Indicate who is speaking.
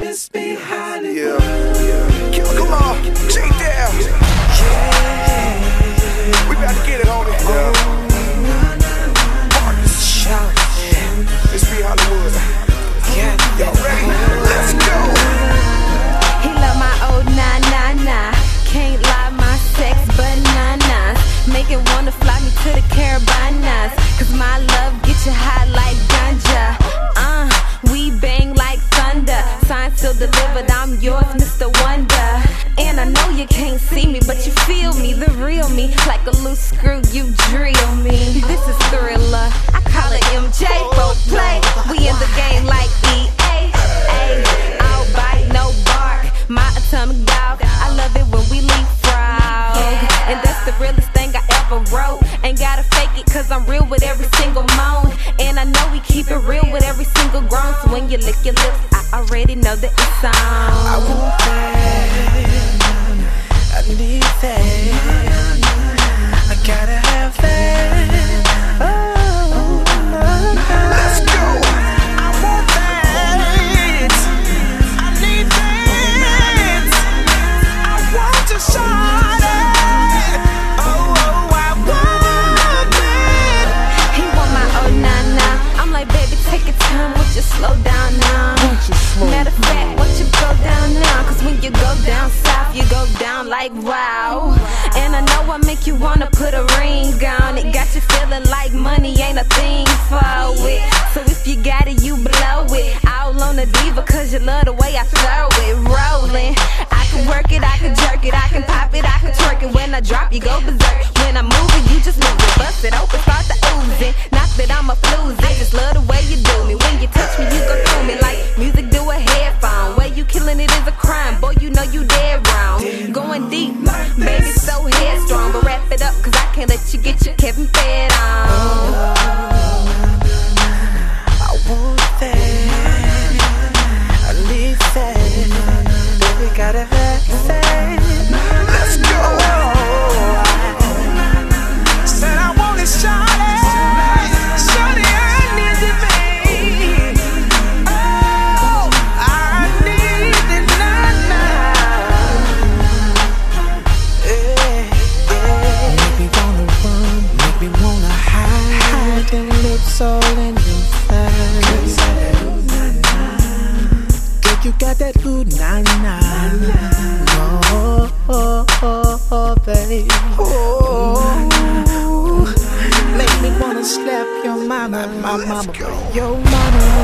Speaker 1: This be Hollywood.
Speaker 2: Yeah. Come on, check down. We about to get it, homie. This be Hollywood. Y'all ready? Let's go.
Speaker 3: He love my old nah. Can't lie, my sex bananas. Make it wanna fly me to the Carolinas. Cause my love get you high like ganja. We bang like thunder. Signed, still delivered, I'm yours, Mr. Wonder. And I know you can't see me, but you feel me, the real me. Like a loose screw, you drill me. This is Thriller, I call it MJ for play. We in the game like EA. I'll bite, no bark. My atomic dog, I love it when we leapfrog. And that's the realest thing I ever wrote. Ain't gotta fake it, cause I'm real with every single moan. And I know we keep it real with every single groan. So when you lick your lips, I already know that it's on.
Speaker 1: I want that, I need that, I gotta have that. Oh,
Speaker 2: let's go.
Speaker 1: I want that, I need that, I want to shine it. Oh, I want it.
Speaker 3: He want my oh nah. I'm like, baby, take your time, won't you slow down now? Matter of fact, won't you go down now? Cause when you go down south, you go down like wow. And I know I make you wanna put a ring on it. Got you feeling like money ain't a thing for it. So if you got it, you blow it. All on the diva cause you love the way I throw it. Rolling, I can work it, I can jerk it, I can pop it, I can twerk it. When I drop, you go berserk. When I'm moving, you just move it. Bust it open, start to oozing. Not that I'm a floozy, just love the way you do me. When you touch me, you go through me like music do a headphone. Way you killing it is a crime, boy, you know you dead wrong. Going deep, baby, so headstrong. But wrap it up, cause I can't let you get your Kevin fed on.
Speaker 1: I want that, I need that, baby, gotta have that.
Speaker 2: Let's go.
Speaker 1: Said I want it, shawty, I need it, baby. Oh, I need it now. Make me wanna run, make me wanna hide. Them lips all in your face. Girl, you got that ooh nah nah. Oh, baby. Make me wanna slap your mama,
Speaker 2: Let's go.
Speaker 1: your mama.